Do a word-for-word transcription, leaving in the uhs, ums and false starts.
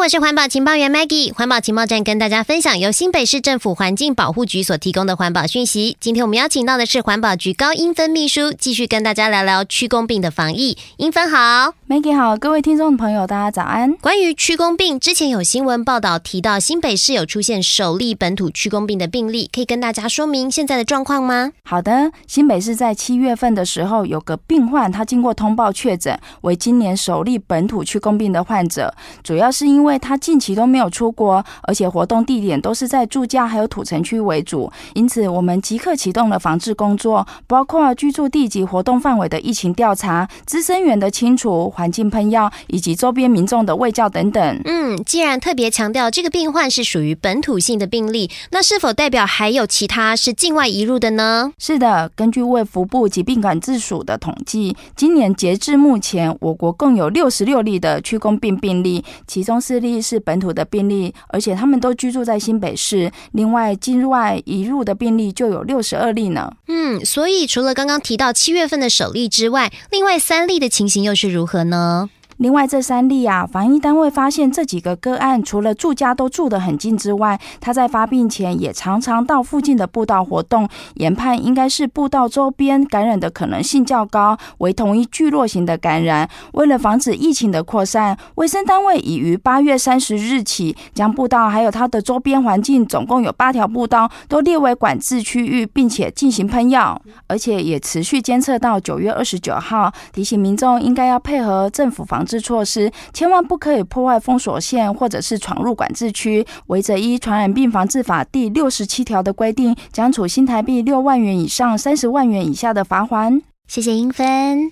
我是环保情报员 Maggie。 环保情报站跟大家分享由新北市政府环境保护局所提供的环保讯息。今天我们邀请到的是环保局高英芬秘书，继续跟大家聊聊驱弓病的防疫。英芬好。 Maggie 好，各位听众朋友大家早安。 关于驱弓病，之前有新闻报道提到新北市有出现首例本土驱弓病的病例，可以跟大家说明现在的状况吗？ 好的，新北市在七月份的时候有个病患，他经过通报确诊为今年首例本土驱弓病的患者，主要是因为他近期都没有出国，而且活动地点都是在住家还有土城区为主，因此我们即刻启动了防治工作，包括居住地及活动范围的疫情调查、滋生源的清除、环境喷药以及周边民众的卫教等等。 嗯，既然特别强调这个病患是属于本土性的病例，那是否代表还有其他是境外移入的呢？ 是的，根据卫福部疾病管制署的统计，今年截至目前，我国共有六十六例的驱弓病病例，其中四例是本土的病例，而且他们都居住在新北市。另外，境外移入的病例就有六十二例呢。 嗯，所以除了刚刚提到七月份的首例之外，另外三例的情形又是如何呢？ 另外这三例啊，防疫单位发现这几个个案除了住家都住得很近之外，他在发病前也常常到附近的步道活动，研判应该是步道周边感染的可能性较高，为同一聚落型的感染。为了防止疫情的扩散，卫生单位已于八月三十日起，将步道还有它的周边环境总共有八条步道都列为管制区域，并且进行喷药，而且也持续监测到九月二十九号，提醒民众应该要配合政府防治措施，千万不可以破坏封锁线或者是闯入管制区，违者依传染病防治法第六十七条的规定，将处新台币六万元以上三十万元以下的罚锾。 谢谢英芬。